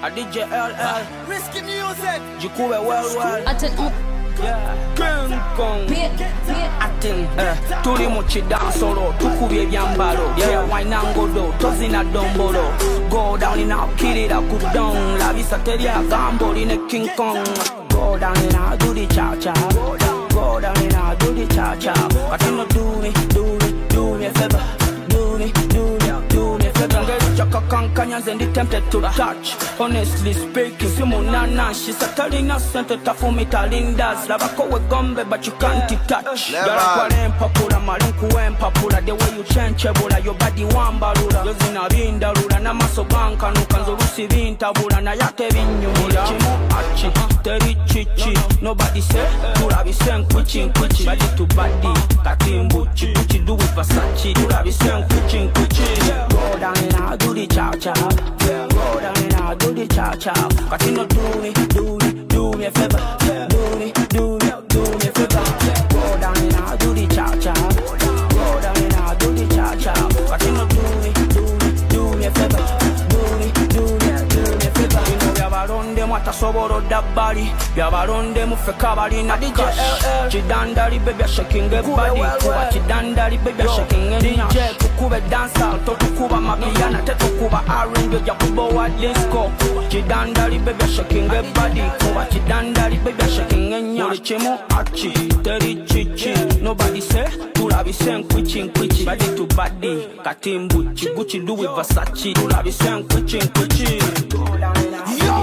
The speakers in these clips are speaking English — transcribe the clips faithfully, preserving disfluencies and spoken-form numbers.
A D J L L Risky music. Jikube well well. Attends, Yeah. King Kong. Atin. Eh. Tuli muchi dansolo. Tukubye byambalo. Yeah. Wine and go do. Tozina dombolo. Go down in a kill it up. Good down. La vista teria gamble in a King Kong. Go down in a do the cha cha. Go down in a do the cha cha. But you no do me, do me, do me a favor. Do me, do me, do me a favor. Get Jaka Kankanyans and they tempted to touch. Honestly speaking, Simonana, she's a telling us center for me telling us. Lavako we gombe, but you can't touch. Yarakwaren papula, Marinku and papula. The way you change ebola, your body one barula. Yozina binda rula, Namaso banka, Nukanzo Rusi vintabula, Nayate vinyu. Chimo achi, teri chichi. Nobody say, Turabi sen kuchin kuchi. Body to body, Katimbu, Chibuchi do with Versace. Turabi sen kuchin kuchi. Go down and I'll do the cha cha. Go down and I'll do the cha cha. But you no do me, do me, do me a favor. Do me, do me, do me a favor. Go down and I'll do the cha cha. Go down and I'll do the cha cha. But you no do me, do me, do me a favor. Do me, do me, do me a favor. You know we have a run them what a soboro da body. We have a run them with a cabali na cash. Chidandari baby shaking the body. Kuba chidandari baby shaking the D J Kukube dancer. Tokuba mapiana tetukuba R and B Jakubo wa disco. Chidandari baby shaking the body. Kuba chidandari baby shaking the nyam. Chemo achi, teri chichi. Nobody say, Turabi sen kwichin kwichi. Body to body, Katimbu, Gucci do with Versace. Turabi sen kwichin kwichi. Yo!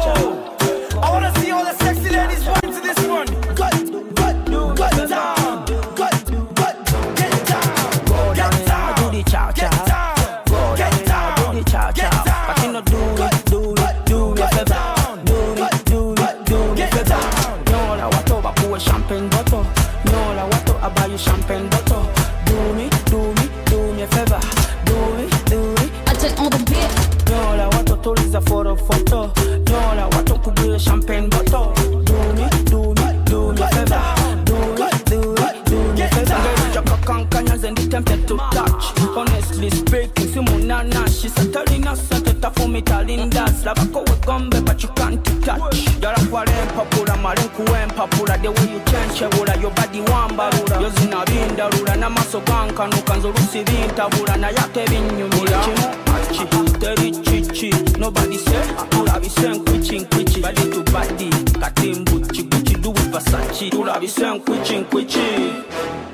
I wanna see all the sexy ladies run to this one. Gut, gut, gut down. Gut, gut, get down. Get down. Do the cha cha. Go down and do the cha cha. But you no do it, do it, do me a favor. Do it, do it, do me a favor. No la wato ba kuwe champagne bottle. No la wato aba you champagne bottle. Do me, do me, do me a favor. Do it, do it. attends, on the beat. No la wato tuliza for a photo. No la wato kubuye champagne bottle. Do me, do me, do me a favor. Do it, do it, do me a favor. Jaka Kankanyans and they tempted to touch. Honestly speaking, Simonana, she's a telling us something for me telling us. Lavako we gombe, but you can't touch. Yarakwaren papula, Marinku and papula. The way you change ebola, your body one barula. Yozina binda rula, Namaso banka, Nukanzo Rusi vintabula, Nayate vinyu. Chimo achi, teri chichi. Nobody say, Turabi sen kwichin kwichi. Body to body, Katimbu, Chibuchi do with Versace. Turabi sen kwichin kwichi.